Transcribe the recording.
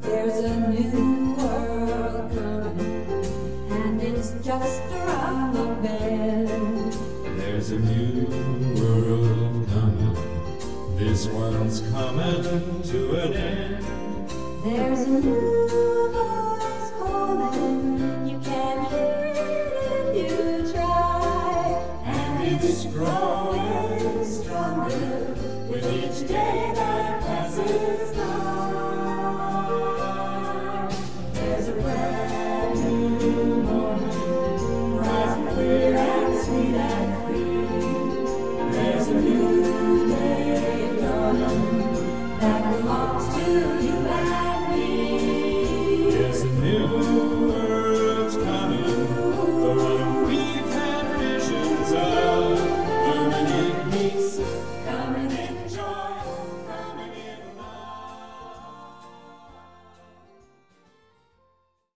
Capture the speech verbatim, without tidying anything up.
There's a new world coming, and it's just around the bend. There's a new world coming, this one's coming to an end. There's a new voice calling, you can hear it if you try. And it's growing stronger with each day that passes